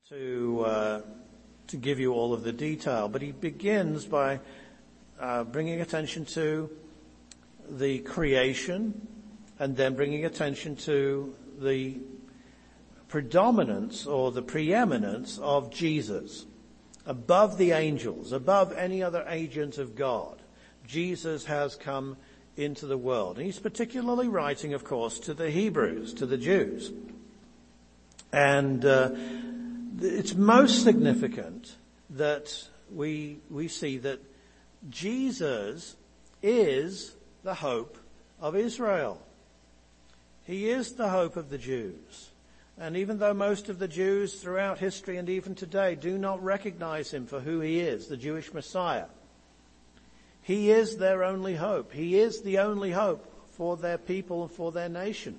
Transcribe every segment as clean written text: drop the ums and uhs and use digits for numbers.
to give you all of the detail, but he begins by bringing attention to the creation and then bringing attention to the predominance or the preeminence of Jesus above the angels, above any other agent of God. Jesus has come into the world. And he's particularly writing, of course, to the Hebrews, to the Jews. And it's most significant that we see that Jesus is the hope of Israel. He is the hope of the Jews. And even though most of the Jews throughout history and even today do not recognize him for who he is, the Jewish Messiah, he is their only hope. He is the only hope for their people and for their nation.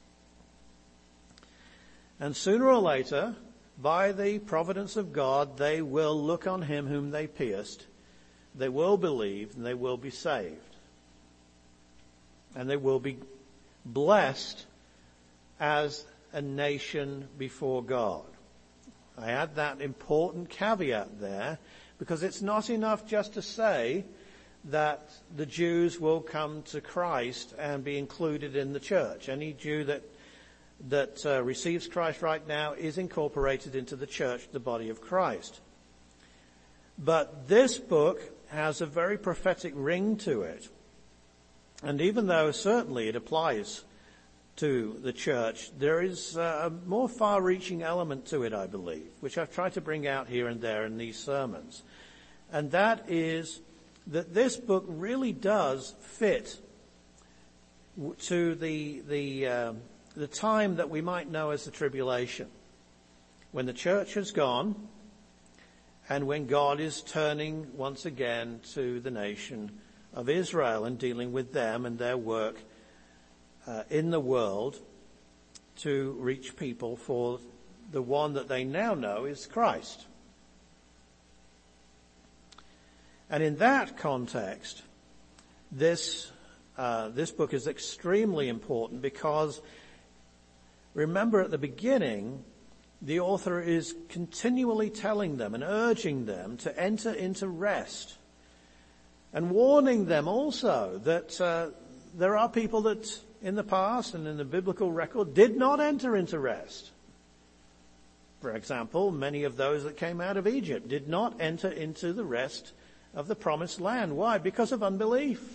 And sooner or later, by the providence of God, they will look on him whom they pierced. They will believe and they will be saved. And they will be blessed as a nation before God. I add that important caveat there because it's not enough just to say that the Jews will come to Christ and be included in the church. Any Jew that receives Christ right now is incorporated into the church, the body of Christ. But this book has a very prophetic ring to it. And even though certainly it applies to the church, there is a more far-reaching element to it, I believe, which I've tried to bring out here and there in these sermons. And that is that this book really does fit to the time that we might know as the tribulation, when the church has gone and when God is turning once again to the nation of Israel and dealing with them and their work in the world to reach people for the one that they now know is Christ. And in that context, this book is extremely important because remember at the beginning, the author is continually telling them and urging them to enter into rest and warning them also that there are people that in the past and in the biblical record did not enter into rest. For example, many of those that came out of Egypt did not enter into the rest of the promised land. Why? Because of unbelief.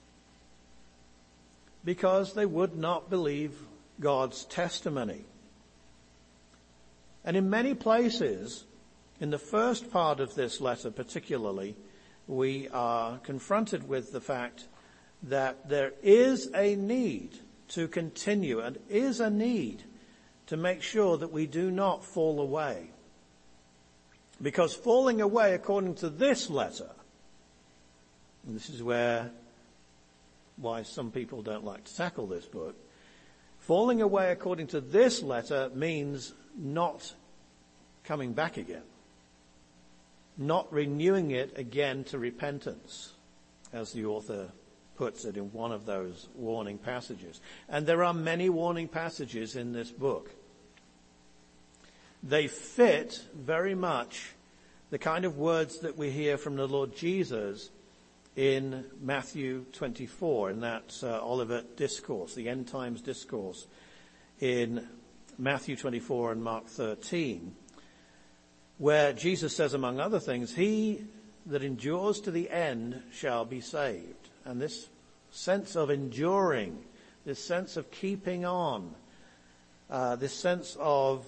Because they would not believe God's testimony. And in many places, in the first part of this letter particularly, we are confronted with the fact that there is a need to continue and is a need to make sure that we do not fall away. Because falling away, according to this letter, and this is why some people don't like to tackle this book, falling away according to this letter means not coming back again, not renewing it again to repentance, as the author puts it in one of those warning passages. And there are many warning passages in this book. They fit very much the kind of words that we hear from the Lord Jesus in Matthew 24, in that Olivet Discourse, the End Times Discourse, in Matthew 24 and Mark 13, where Jesus says, among other things, he that endures to the end shall be saved. And this sense of enduring, this sense of keeping on, this sense of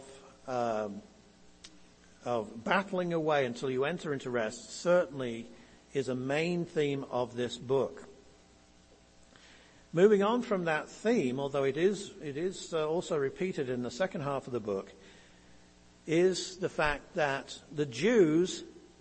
battling away until you enter into rest certainly is a main theme of this book. Moving on from that theme, although it is also repeated in the second half of the book, is the fact that the Jews,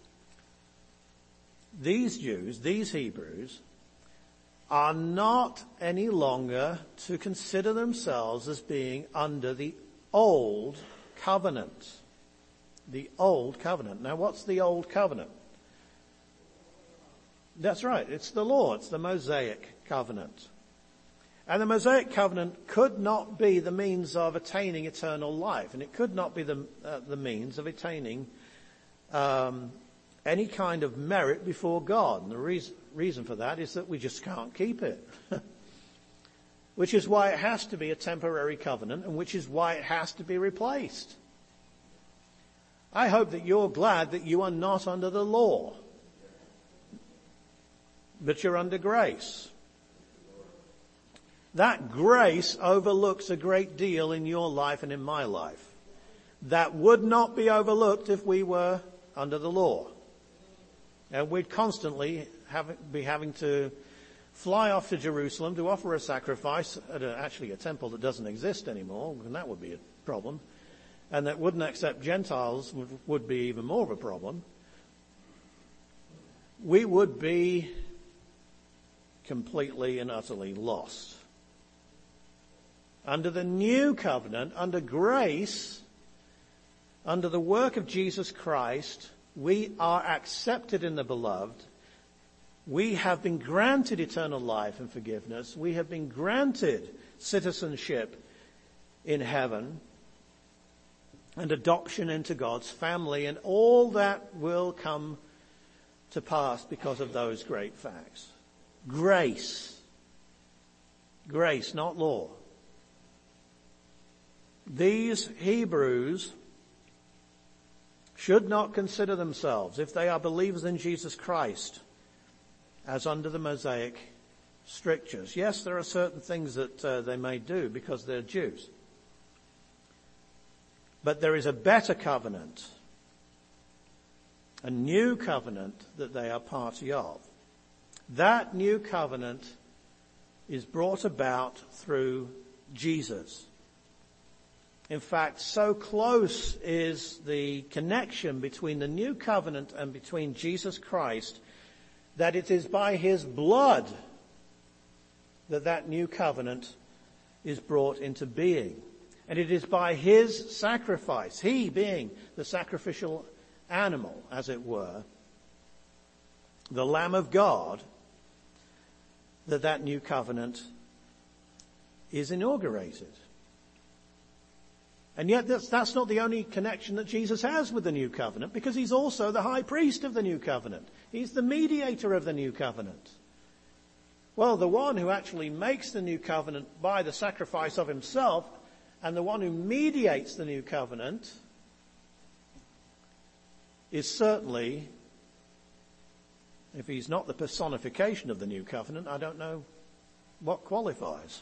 these Hebrews, are not any longer to consider themselves as being under the old covenant. The old covenant. Now, what's the old covenant? That's right. It's the law. It's the Mosaic covenant. And the Mosaic covenant could not be the means of attaining eternal life, and it could not be the means of attaining any kind of merit before God. And the reason for that is that we just can't keep it. Which is why it has to be a temporary covenant, and which is why it has to be replaced. I hope that you're glad that you are not under the law, but you're under grace. That grace overlooks a great deal in your life and in my life. That would not be overlooked if we were under the law. And we'd constantly be having to fly off to Jerusalem to offer a sacrifice at actually a temple that doesn't exist anymore, and that would be a problem. And that wouldn't accept Gentiles would be even more of a problem. We would be completely and utterly lost. Under the new covenant, under grace, under the work of Jesus Christ, we are accepted in the beloved. We have been granted eternal life and forgiveness. We have been granted citizenship in heaven and adoption into God's family, and all that will come to pass because of those great facts. Grace. Grace, not law. These Hebrews should not consider themselves, if they are believers in Jesus Christ, as under the Mosaic strictures. Yes, there are certain things that they may do because they're Jews. But there is a better covenant, a new covenant that they are party of. That new covenant is brought about through Jesus. In fact, so close is the connection between the new covenant and between Jesus Christ that it is by his blood that new covenant is brought into being. And it is by his sacrifice, he being the sacrificial animal, as it were, the Lamb of God, that new covenant is inaugurated. And yet that's not the only connection that Jesus has with the new covenant, because he's also the high priest of the new covenant. He's the mediator of the new covenant. Well, the one who actually makes the new covenant by the sacrifice of himself, and the one who mediates the new covenant, is certainly, if he's not the personification of the new covenant, I don't know what qualifies.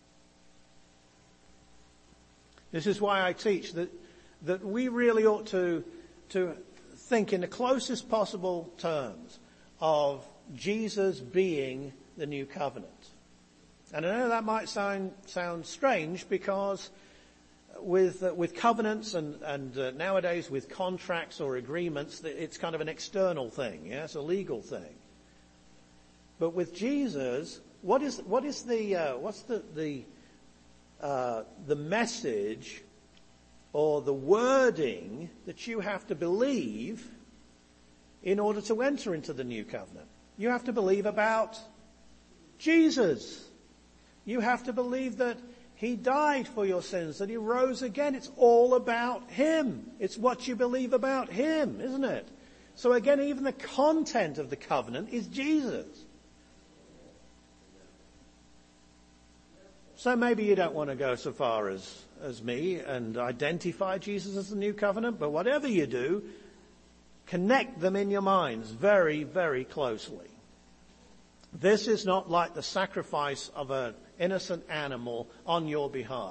This is why I teach that we really ought to think in the closest possible terms of Jesus being the new covenant. And I know that might sound strange, because with covenants and nowadays with contracts or agreements, it's kind of an external thing, yeah, it's a legal thing. But with Jesus, what's the message or the wording that you have to believe in order to enter into the new covenant? You have to believe about Jesus. You have to believe that he died for your sins, that he rose again. It's all about him. It's what you believe about him, isn't it? So again, even the content of the covenant is Jesus. So maybe you don't want to go so far as me and identify Jesus as the new covenant, but whatever you do, connect them in your minds very, very closely. This is not like the sacrifice of an innocent animal on your behalf.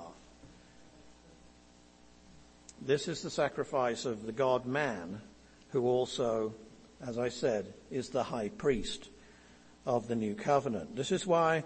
This is the sacrifice of the God-man, who also, as I said, is the high priest of the new covenant. This is why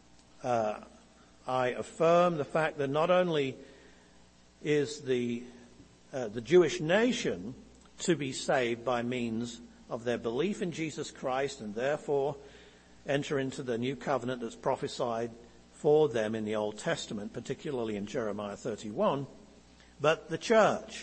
I affirm the fact that not only is the Jewish nation to be saved by means of their belief in Jesus Christ, and therefore enter into the new covenant that's prophesied for them in the Old Testament, particularly in Jeremiah 31, but the church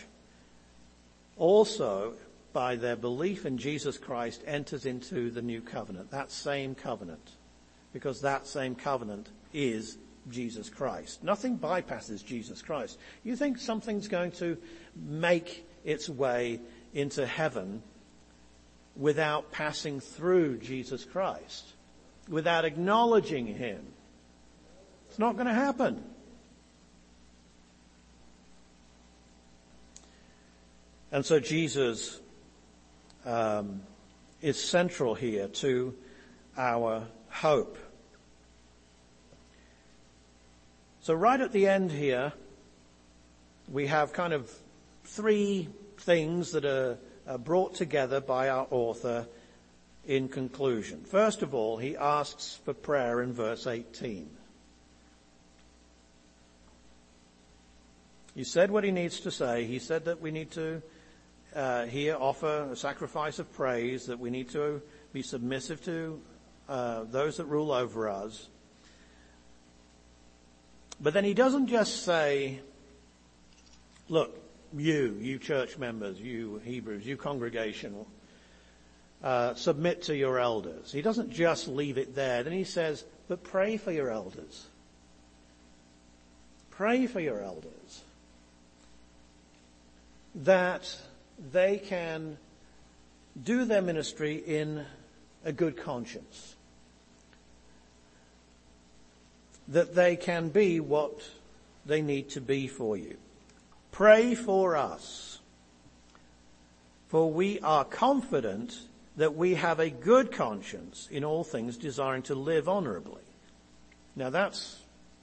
also, by their belief in Jesus Christ, enters into the new covenant, that same covenant, because that same covenant is Jesus Christ. Nothing bypasses Jesus Christ. You think something's going to make its way into heaven without passing through Jesus Christ, without acknowledging him? It's not going to happen. And so Jesus is central here to our hope. So right at the end here, we have kind of three things that are brought together by our author in conclusion. First of all, he asks for prayer in verse 18. He said what he needs to say. He said that we need to here offer a sacrifice of praise, that we need to be submissive to those that rule over us. But then he doesn't just say, look, you church members, you Hebrews, you congregation, submit to your elders. He doesn't just leave it there. Then he says, but pray for your elders. Pray for your elders, that they can do their ministry in a good conscience, that they can be what they need to be for you. Pray for us, for we are confident that we have a good conscience in all things, desiring to live honorably. Now that's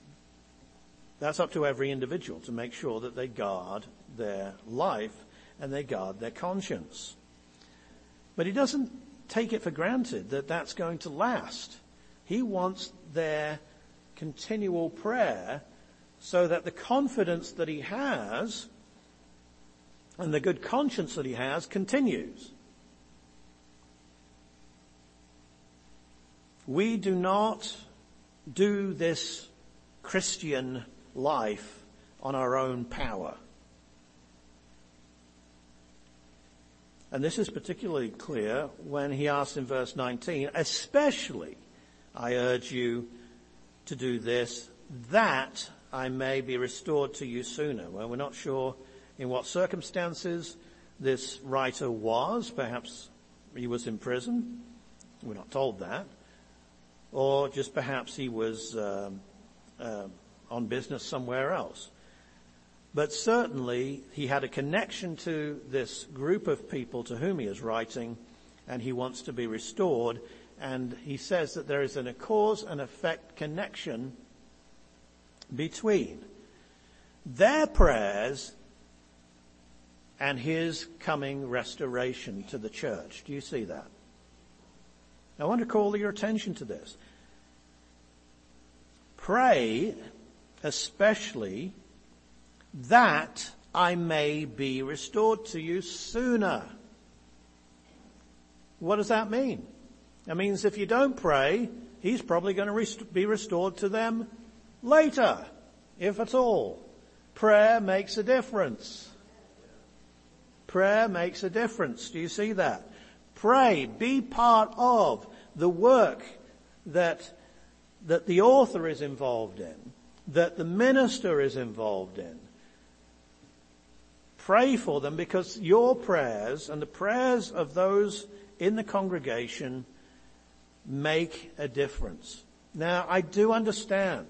up to every individual to make sure that they guard their life and they guard their conscience. But he doesn't take it for granted that that's going to last. He wants their continual prayer so that the confidence that he has and the good conscience that he has continues. We do not do this Christian life on our own power. And this is particularly clear when he asks in verse 19, especially I urge you to do this, that I may be restored to you sooner. Well, we're not sure in what circumstances this writer was. Perhaps he was in prison. We're not told that. Or just perhaps he was on business somewhere else. But certainly he had a connection to this group of people to whom he is writing, and he wants to be restored. And he says that there is a cause and effect connection between their prayers and his coming restoration to the church. Do you see that? I want to call your attention to this. Pray especially that I may be restored to you sooner. What does that mean? That means if you don't pray, he's probably going to be restored to them later, if at all. Prayer makes a difference. Prayer makes a difference. Do you see that? Pray. Be part of the work that the author is involved in, that the minister is involved in. Pray for them, because your prayers and the prayers of those in the congregation make a difference. Now, I do understand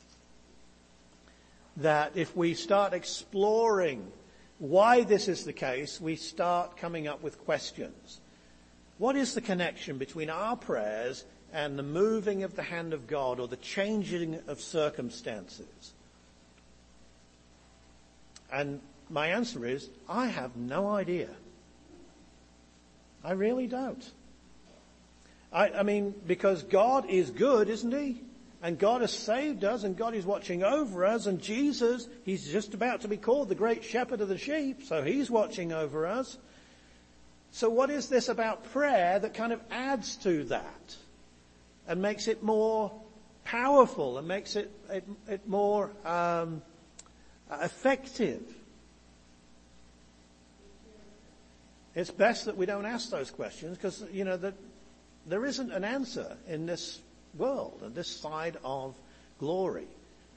that if we start exploring why this is the case, we start coming up with questions. What is the connection between our prayers and the moving of the hand of God or the changing of circumstances? And my answer is, I have no idea. I really don't. I mean, because God is good, isn't he? And God has saved us, and God is watching over us, and Jesus, he's just about to be called the great shepherd of the sheep, so he's watching over us. So what is this about prayer that kind of adds to that and makes it more powerful and makes it more effective? It's best that we don't ask those questions, because, that there isn't an answer in this world and this side of glory.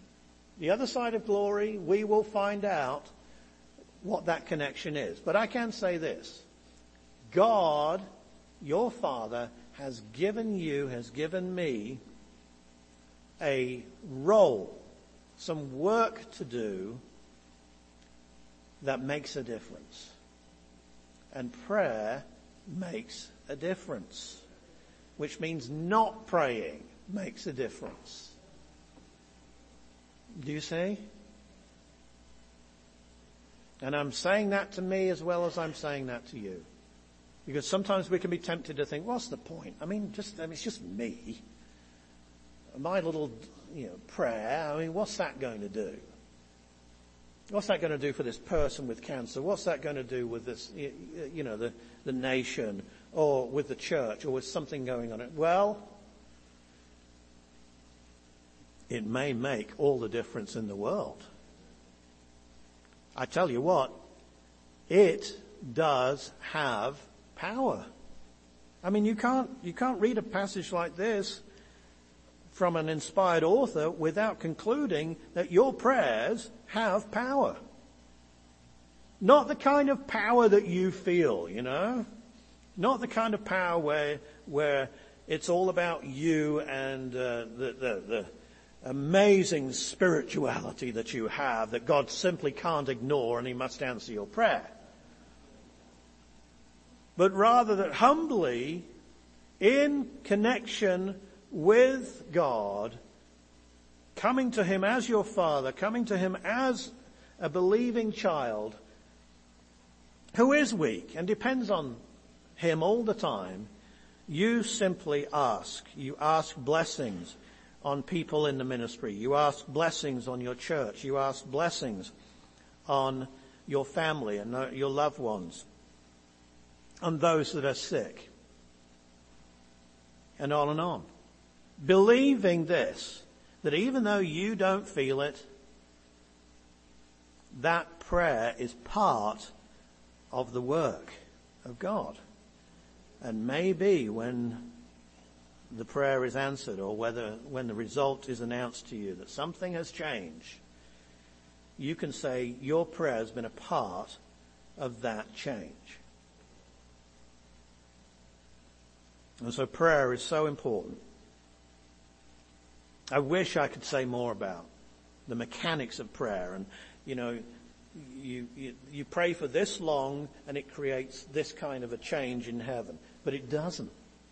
The other side of glory, we will find out what that connection is. But I can say this. God, your Father, has given me a role, some work to do that makes a difference. And prayer makes a difference, which means not praying makes a difference. Do you see? And I'm saying that to me as well as I'm saying that to you. Because sometimes we can be tempted to think, what's the point? It's just me. My little, prayer, what's that going to do? What's that going to do for this person with cancer? What's that going to do with this, the nation or with the church or with something going on? Well, it may make all the difference in the world. I tell you what, it does have power. You can't read a passage like this from an inspired author without concluding that your prayers have power. Not the kind of power that you feel, Not the kind of power where it's all about you and the amazing spirituality that you have that God simply can't ignore and he must answer your prayer. But rather that humbly, in connection with God, coming to him as your Father, coming to him as a believing child who is weak and depends on him all the time, you simply ask. You ask blessings on people in the ministry. You ask blessings on your church. You ask blessings on your family and your loved ones, on those that are sick, and on and on. Believing this, that even though you don't feel it, that prayer is part of the work of God. And maybe when the prayer is answered or when the result is announced to you that something has changed, you can say your prayer has been a part of that change. And so prayer is so important. I wish I could say more about the mechanics of prayer. And, you pray for this long and it creates this kind of a change in heaven. But it doesn't.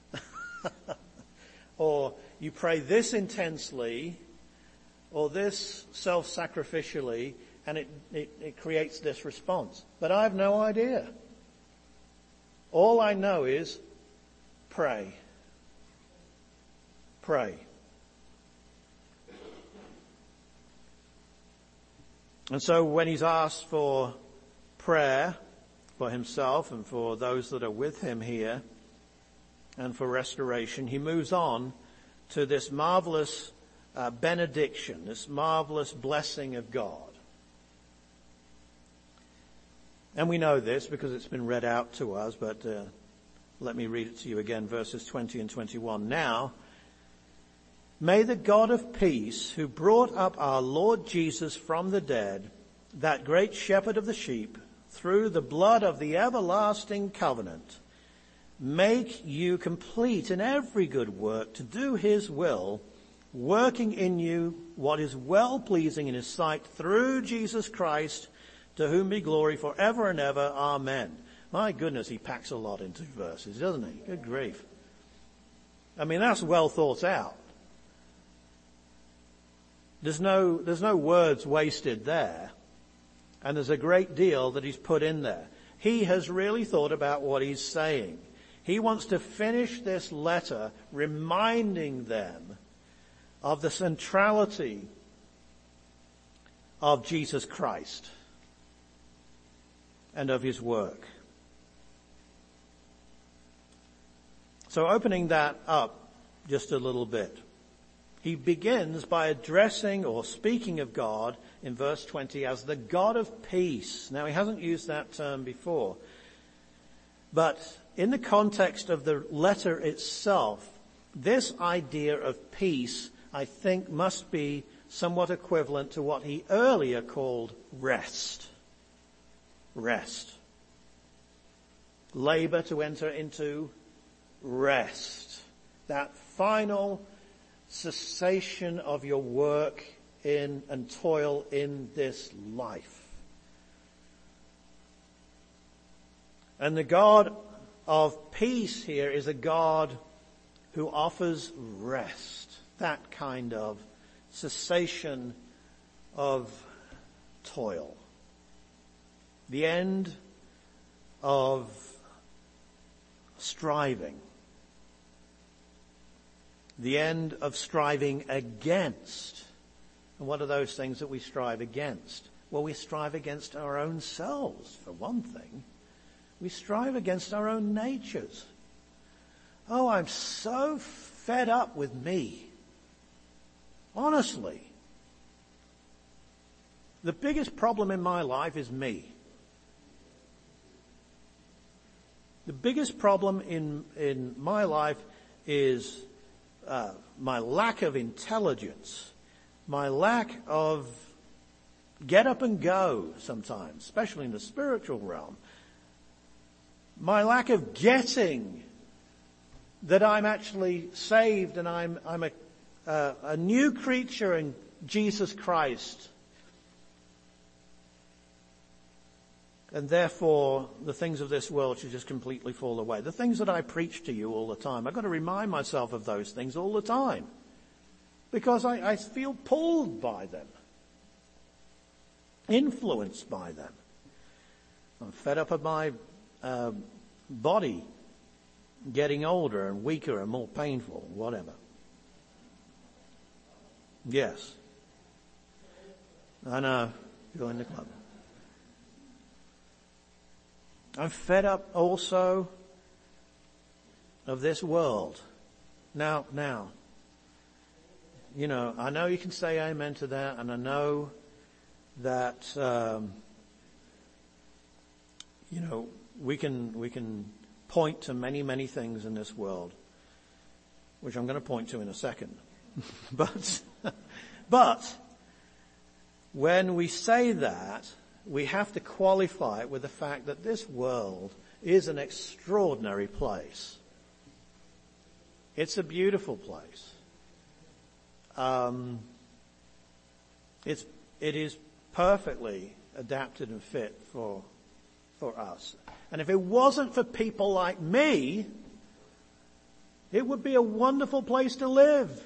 Or you pray this intensely or this self-sacrificially and it creates this response. But I have no idea. All I know is pray. Pray. And so when he's asked for prayer for himself and for those that are with him here and for restoration, he moves on to this marvelous benediction, this marvelous blessing of God. And we know this because it's been read out to us, but let me read it to you again, verses 20 and 21. Now, may the God of peace, who brought up our Lord Jesus from the dead, that great shepherd of the sheep, through the blood of the everlasting covenant, make you complete in every good work to do his will, working in you what is well-pleasing in his sight through Jesus Christ, to whom be glory forever and ever. Amen. My goodness, he packs a lot into verses, doesn't he? Good grief. That's well thought out. There's no words wasted there. And there's a great deal that he's put in there. He has really thought about what he's saying. He wants to finish this letter reminding them of the centrality of Jesus Christ and of his work. So opening that up just a little bit. He begins by addressing or speaking of God in verse 20 as the God of peace. Now, he hasn't used that term before. But in the context of the letter itself, this idea of peace, I think, must be somewhat equivalent to what he earlier called rest. Rest. Labor to enter into rest. That final cessation of your work in and toil in this life. And the God of peace here is a God who offers rest, that kind of cessation of toil. The end of striving. The end of striving against. And what are those things that we strive against? Well, we strive against our own selves, for one thing. We strive against our own natures. Oh, I'm so fed up with me. Honestly. The biggest problem in my life is me. The biggest problem in my life is my lack of intelligence, my lack of get up and go sometimes, especially in the spiritual realm. My lack of getting that I'm actually saved and I'm a new creature in Jesus Christ. And therefore, the things of this world should just completely fall away. The things that I preach to you all the time, I've got to remind myself of those things all the time. Because I feel pulled by them. Influenced by them. I'm fed up of my body getting older and weaker and more painful, whatever. Yes. I know. Join the club. I'm fed up also of this world. Now, you know, I know you can say amen to that, and I know that, you know, we can point to many, many things in this world, which I'm going to point to in a second. But when we say that, we have to qualify it with the fact that this world is an extraordinary place. It's a beautiful place. It is perfectly adapted and fit for us. And if it wasn't for people like me, it would be a wonderful place to live.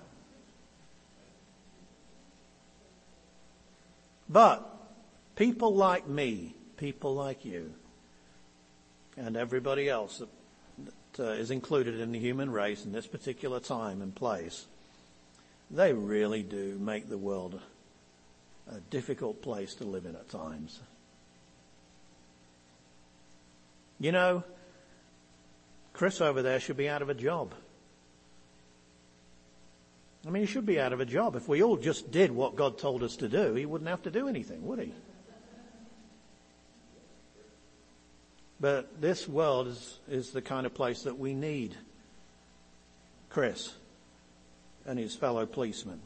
But people like me, people like you, and everybody else that is included in the human race in this particular time and place, they really do make the world a difficult place to live in at times. You know, Chris over there should be out of a job. I mean, he should be out of a job. If we all just did what God told us to do, he wouldn't have to do anything, would he? But this world is the kind of place that we need Chris and his fellow policemen.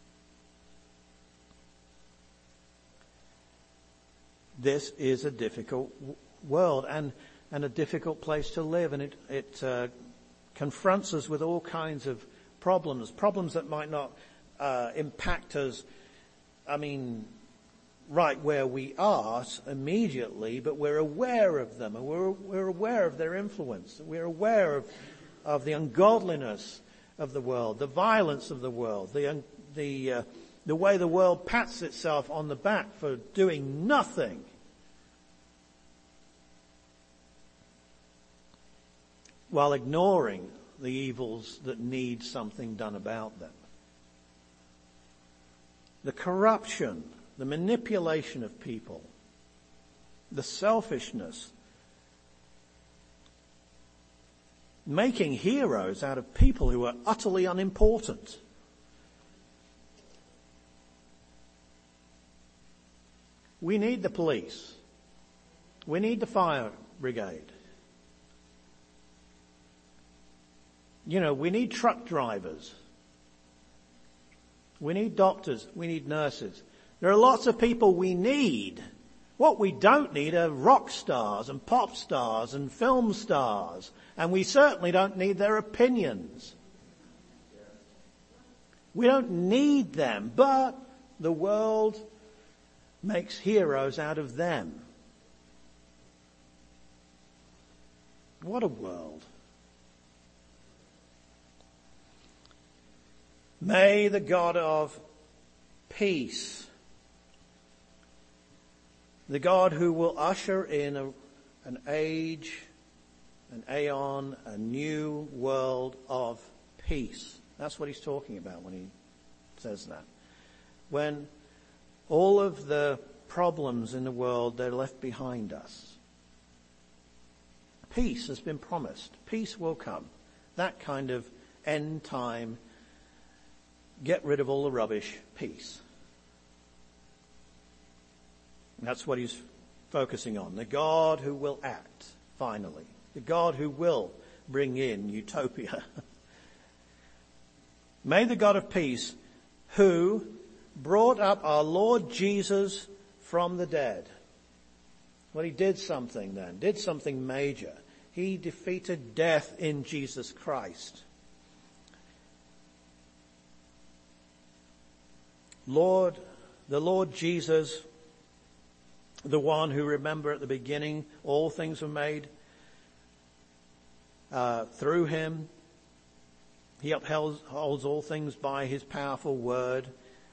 This is a difficult world and a difficult place to live, and it confronts us with all kinds of problems that might not impact us, I mean, right where we are immediately, but we're aware of them, and we're aware of their influence. We're aware of the ungodliness of the world, the violence of the world, the way the world pats itself on the back for doing nothing. While ignoring the evils that need something done about them. The corruption, the manipulation of people, the selfishness, making heroes out of people who are utterly unimportant. We need the police. We need the fire brigade. You know, we need truck drivers. We need doctors. We need nurses. There are lots of people we need. What we don't need are rock stars and pop stars and film stars. And we certainly don't need their opinions. We don't need them, but the world makes heroes out of them. What a world. May the God of peace, the God who will usher in an age, an aeon, a new world of peace. That's what he's talking about when he says that. When all of the problems in the world, they're left behind us. Peace has been promised. Peace will come. That kind of end time, get rid of all the rubbish, peace. And that's what he's focusing on. The God who will act, finally. The God who will bring in utopia. May the God of peace, who brought up our Lord Jesus from the dead. Well, he did something then, did something major. He defeated death in Jesus Christ. The Lord Jesus, the one who, remember at the beginning, all things were made through him. He upholds all things by his powerful word.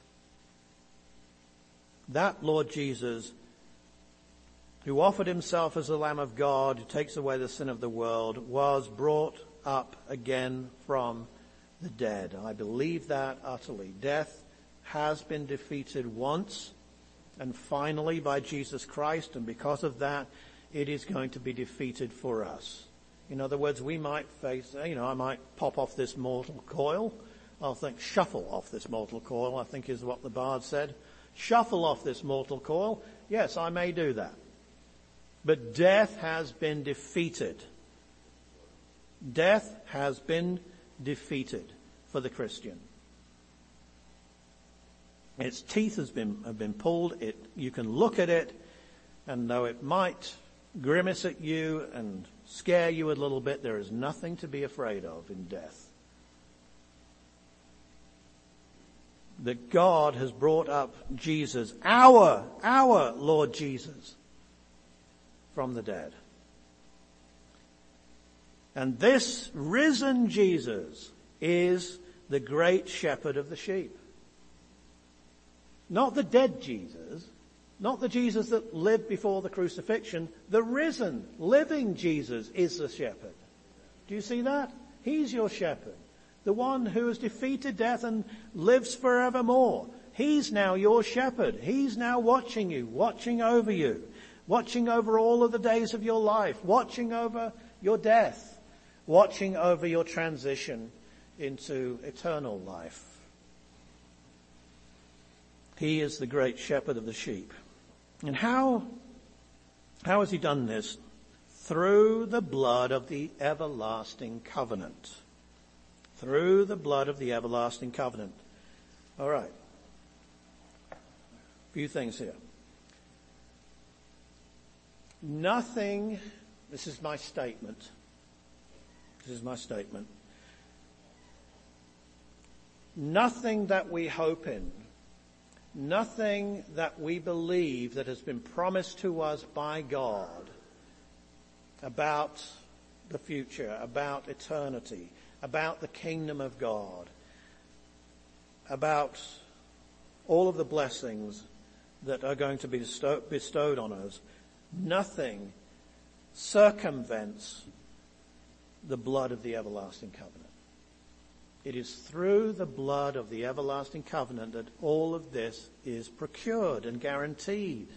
That Lord Jesus, who offered himself as the Lamb of God, who takes away the sin of the world, was brought up again from the dead. I believe that utterly. Death has been defeated once and finally by Jesus Christ, and because of that, it is going to be defeated for us. In other words, we might face, I might pop off this mortal coil. I'll think, shuffle off this mortal coil, I think is what the bard said. Shuffle off this mortal coil. Yes, I may do that. But death has been defeated. Death has been defeated for the Christian. Its teeth have been pulled. You can look at it, and though it might grimace at you and scare you a little bit, there is nothing to be afraid of in death. That God has brought up Jesus, our Lord Jesus, from the dead. And this risen Jesus is the great shepherd of the sheep. Not the dead Jesus, not the Jesus that lived before the crucifixion. The risen, living Jesus is the shepherd. Do you see that? He's your shepherd. The one who has defeated death and lives forevermore. He's now your shepherd. He's now watching you, watching over you, watching over all of the days of your life, watching over your death, watching over your transition into eternal life. He is the great shepherd of the sheep. And how has he done this? Through the blood of the everlasting covenant. Through the blood of the everlasting covenant. All right. A few things here. Nothing, this is my statement. Nothing that we hope in, nothing that we believe that has been promised to us by God about the future, about eternity, about the kingdom of God, about all of the blessings that are going to be bestowed on us, nothing circumvents the blood of the everlasting covenant. It is through the blood of the everlasting covenant that all of this is procured and guaranteed.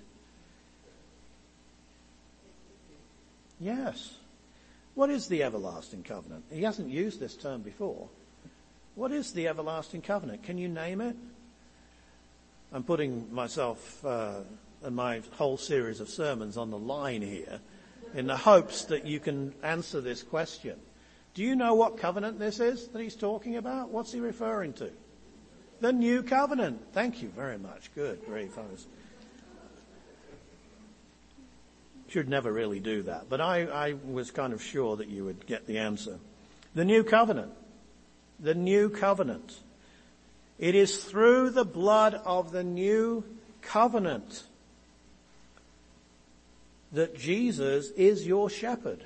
Yes. What is the everlasting covenant? He hasn't used this term before. What is the everlasting covenant? Can you name it? I'm putting myself and my whole series of sermons on the line here in the hopes that you can answer this question. Do you know what covenant this is that he's talking about? What's he referring to? The new covenant. Thank you very much. Good grief. Should never really do that, but I was kind of sure that you would get the answer. The new covenant. The new covenant. It is through the blood of the new covenant that Jesus is your shepherd.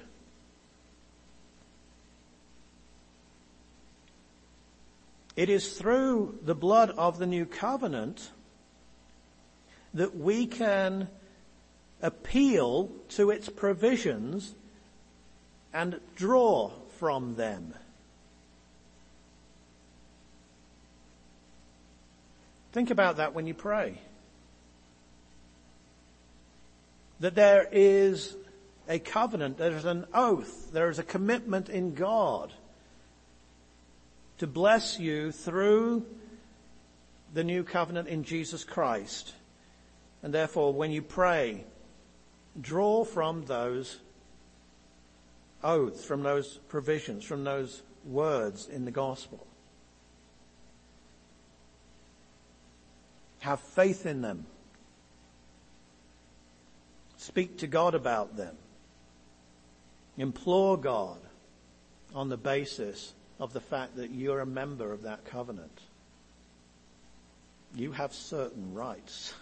It is through the blood of the new covenant that we can appeal to its provisions and draw from them. Think about that when you pray. That there is a covenant, there is an oath, there is a commitment in God to bless you through the new covenant in Jesus Christ. And therefore, when you pray, draw from those oaths, from those provisions, from those words in the gospel. Have faith in them. Speak to God about them. Implore God on the basis of the fact that you're a member of that covenant. You have certain rights.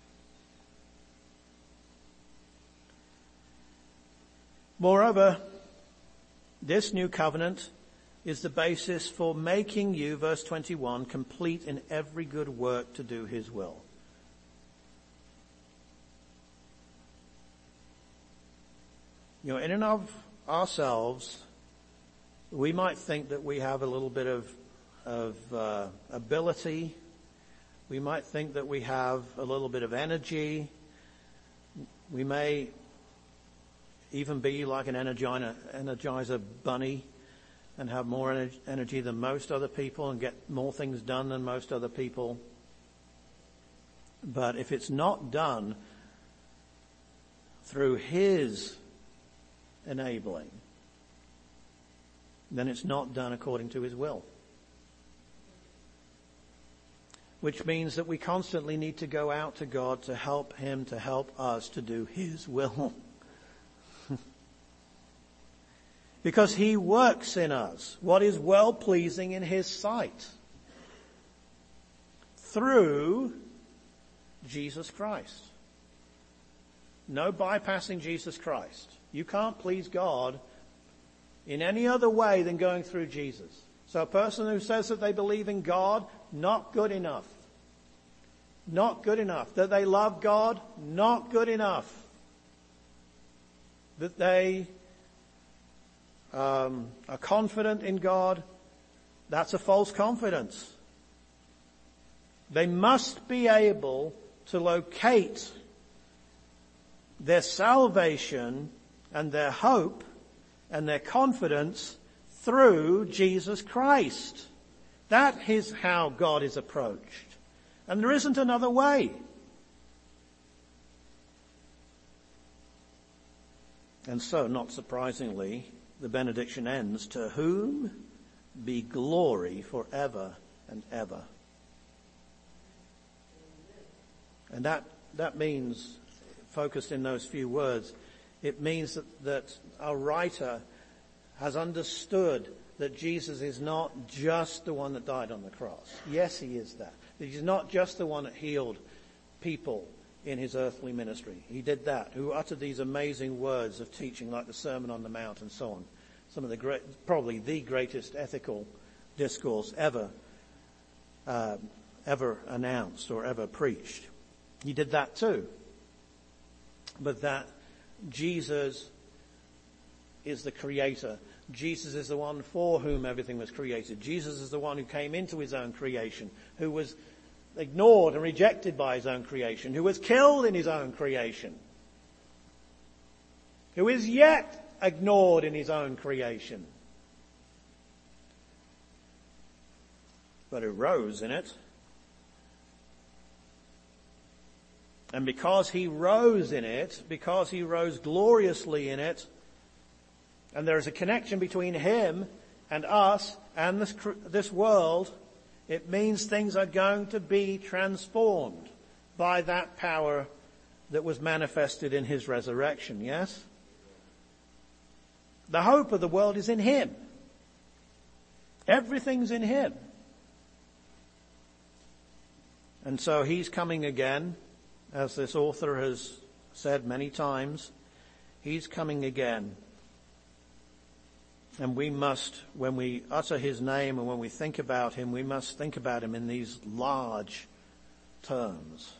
Moreover, this new covenant is the basis for making you, verse 21, complete in every good work to do his will. You know, in and of ourselves, we might think that we have a little bit of ability. We might think that we have a little bit of energy. We may even be like an Energizer bunny and have more energy than most other people and get more things done than most other people. But if it's not done through his enabling, then it's not done according to his will. Which means that we constantly need to go out to God to help him to help us to do his will. Because he works in us what is well-pleasing in his sight through Jesus Christ. No bypassing Jesus Christ. You can't please God in any other way than going through Jesus. So a person who says that they believe in God, not good enough. Not good enough. That they love God, not good enough. That they are confident in God, that's a false confidence. They must be able to locate their salvation and their hope and their confidence through Jesus Christ. That is how God is approached. And there isn't another way. And so, not surprisingly, the benediction ends, to whom be glory forever and ever. And that means, focused in those few words, it means that our writer has understood that Jesus is not just the one that died on the cross. Yes, he is that. He's not just the one that healed people in his earthly ministry. He did that, who uttered these amazing words of teaching like the Sermon on the Mount and so on. Some of the great, probably the greatest ethical discourse ever announced or ever preached. He did that too. But that Jesus is the creator. Jesus is the one for whom everything was created. Jesus is the one who came into his own creation, who was ignored and rejected by his own creation, who was killed in his own creation, who is yet ignored in his own creation, but who rose in it. And because he rose in it, because he rose gloriously in it, and there is a connection between him and us and this world, It means things are going to be transformed by that power that was manifested in his resurrection, yes? The hope of the world is in him. Everything's in him. And so he's coming again, as this author has said many times. He's coming again. And we must, when we utter his name and when we think about him, we must think about him in these large terms.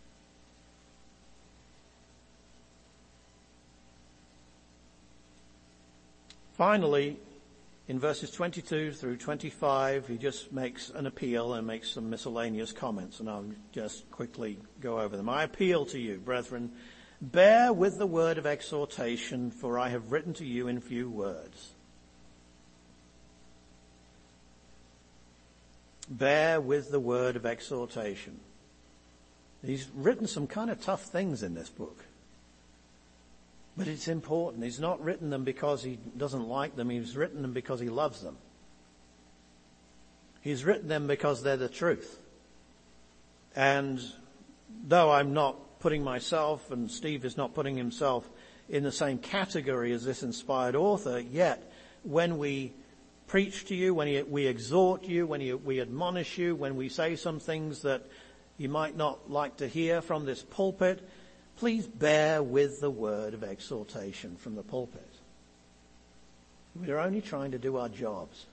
Finally, in verses 22 through 25, he just makes an appeal and makes some miscellaneous comments, and I'll just quickly go over them. I appeal to you, brethren, bear with the word of exhortation, for I have written to you in few words. Bear with the word of exhortation. He's written some kind of tough things in this book. But it's important. He's not written them because he doesn't like them. He's written them because he loves them. He's written them because they're the truth. And though I'm not putting myself, and Steve is not putting himself in the same category as this inspired author, yet when we preach to you, when we exhort you, when we admonish you, when we say some things that you might not like to hear from this pulpit, please bear with the word of exhortation from the pulpit. We're only trying to do our jobs.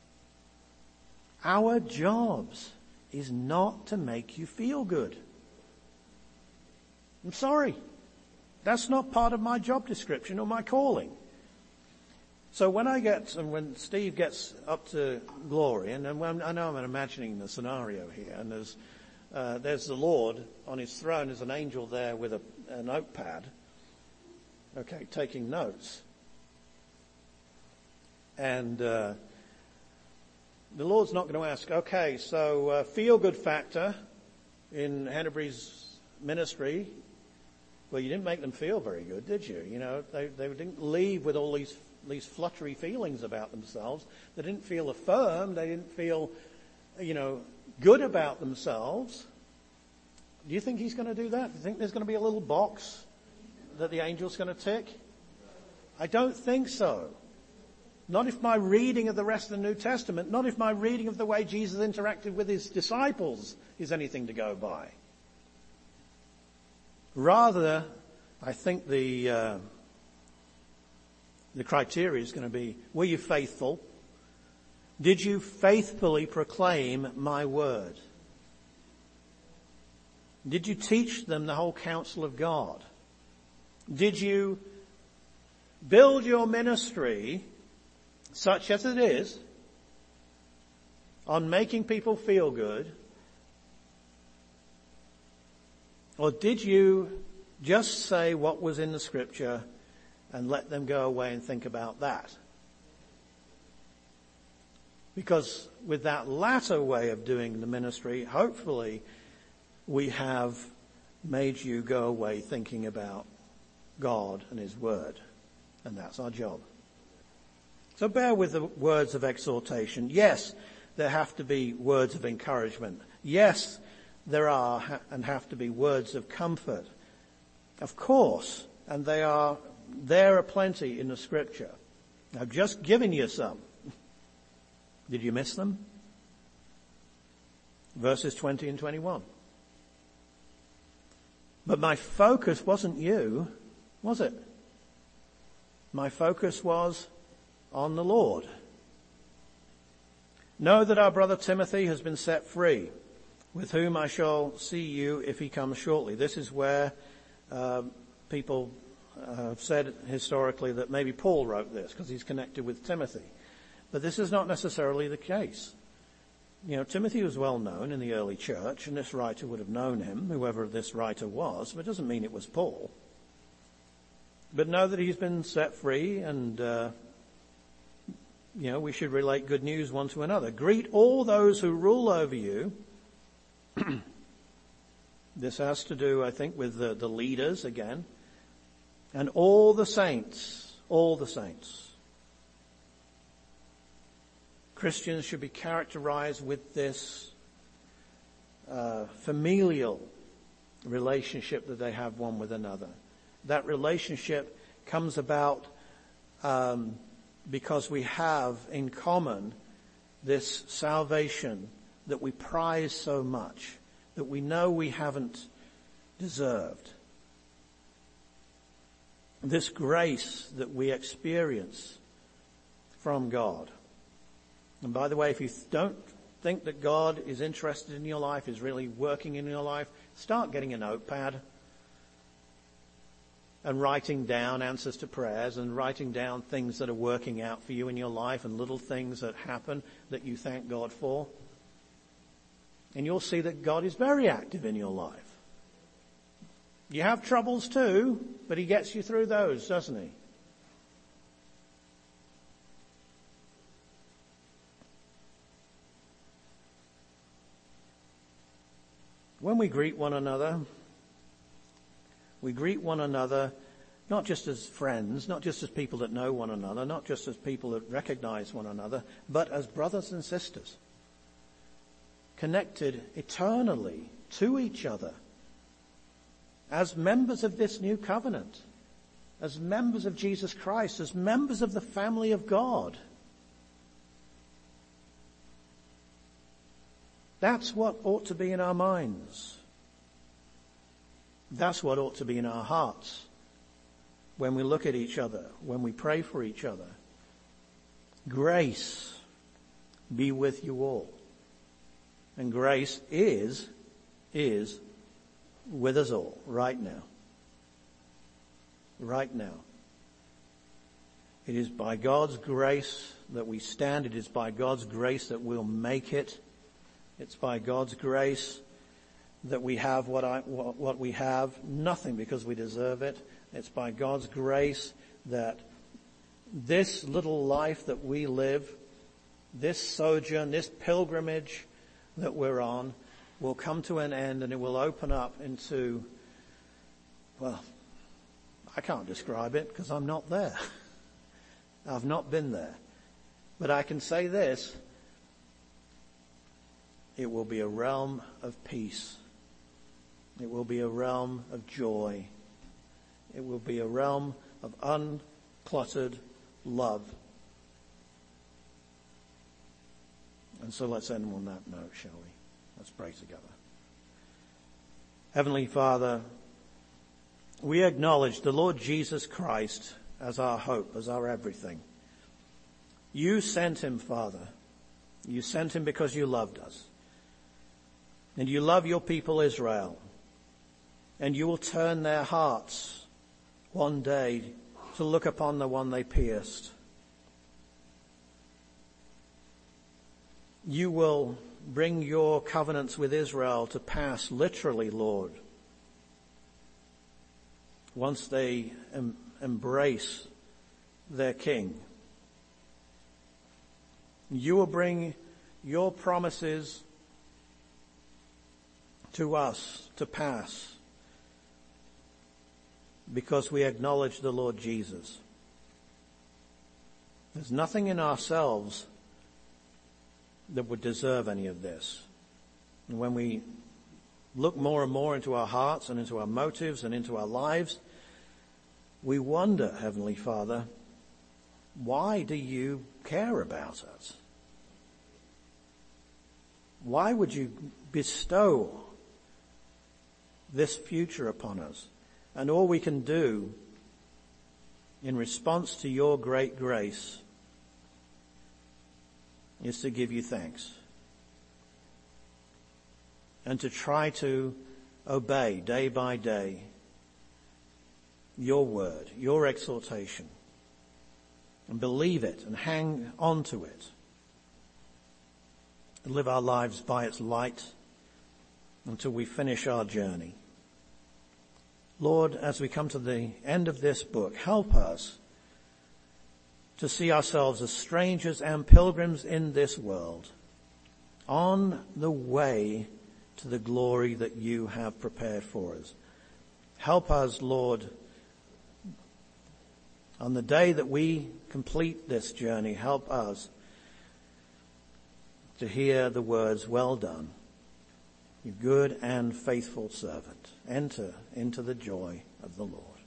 Our jobs is not to make you feel good. I'm sorry. That's not part of my job description or my calling. So when Steve gets up to glory, and I know I'm imagining the scenario here, and there's the Lord on his throne. There's an angel there with a notepad, okay, taking notes. And the Lord's not going to ask, okay, so feel-good factor in Hennebury's ministry. Well, you didn't make them feel very good, did you? You know, they didn't leave with all these fluttery feelings about themselves. They didn't feel affirmed. They didn't feel, good about themselves. Do you think he's going to do that? Do you think there's going to be a little box that the angel's going to tick? I don't think so. Not if my reading of the rest of the New Testament, not if my reading of the way Jesus interacted with his disciples is anything to go by. Rather, I think the criteria is going to be, were you faithful? Did you faithfully proclaim my word? Did you teach them the whole counsel of God? Did you build your ministry, such as it is, on making people feel good? Or did you just say what was in the scripture and let them go away and think about that? Because with that latter way of doing the ministry, hopefully we have made you go away thinking about God and his word. And that's our job. So bear with the words of exhortation. Yes, there have to be words of encouragement. Yes, there are and have to be words of comfort. Of course, and there are plenty in the scripture. I've just given you some. Did you miss them? Verses 20 and 21. But my focus wasn't you, was it? My focus was on the Lord. Know that our brother Timothy has been set free, with whom I shall see you if he comes shortly. This is where people have said historically that maybe Paul wrote this because he's connected with Timothy. But this is not necessarily the case. Timothy was well known in the early church, and this writer would have known him, whoever this writer was, but it doesn't mean it was Paul. But know that he's been set free, and, we should relate good news one to another. Greet all those who rule over you. This has to do, I think, with the leaders again. And all the saints. Christians should be characterized with this familial relationship that they have one with another. That relationship comes about because we have in common this salvation that we prize so much, that we know we haven't deserved. This grace that we experience from God. And by the way, if you don't think that God is interested in your life, is really working in your life, start getting a notepad and writing down answers to prayers and writing down things that are working out for you in your life and little things that happen that you thank God for. And you'll see that God is very active in your life. You have troubles too, but he gets you through those, doesn't he? When we greet one another not just as friends, not just as people that know one another, not just as people that recognize one another, but as brothers and sisters, connected eternally to each other, as members of this new covenant, as members of Jesus Christ, as members of the family of God. That's what ought to be in our minds. That's what ought to be in our hearts when we look at each other, when we pray for each other. Grace be with you all. And grace is with us all right now. Right now. It is by God's grace that we stand. It is by God's grace that we'll make it. It's by God's grace that we have what we have. Nothing because we deserve it. It's by God's grace that this little life that we live, this sojourn, this pilgrimage that we're on, will come to an end, and it will open up into, well, I can't describe it because I'm not there. I've not been there. But I can say this: it will be a realm of peace. It will be a realm of joy. It will be a realm of uncluttered love. And so let's end on that note, shall we? Let's pray together. Heavenly Father, we acknowledge the Lord Jesus Christ as our hope, as our everything. You sent him, Father. You sent him because you loved us. And you love your people Israel. And you will turn their hearts one day to look upon the one they pierced. You will bring your covenants with Israel to pass literally, Lord, once they embrace their king. You will bring your promises to us to pass because we acknowledge the Lord Jesus. There's nothing in ourselves that would deserve any of this. And when we look more and more into our hearts and into our motives and into our lives, we wonder, Heavenly Father, why do you care about us? Why would you bestow this future upon us? And all we can do in response to your great grace is to give you thanks and to try to obey day by day your word, your exhortation, and believe it and hang on to it and live our lives by its light until we finish our journey. Lord, as we come to the end of this book, help us to see ourselves as strangers and pilgrims in this world, on the way to the glory that you have prepared for us. Help us, Lord, on the day that we complete this journey, help us to hear the words, "Well done, you good and faithful servant. Enter into the joy of the Lord.